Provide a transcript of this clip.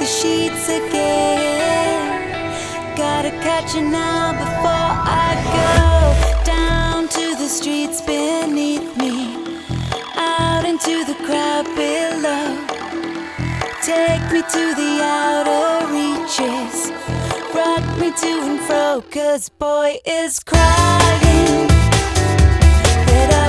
the sheets again. Gotta catch you now before I go down to the streets beneath me, out into the crowd below. Take me to the outer reaches, rock me to and fro, 'cause boy is crying that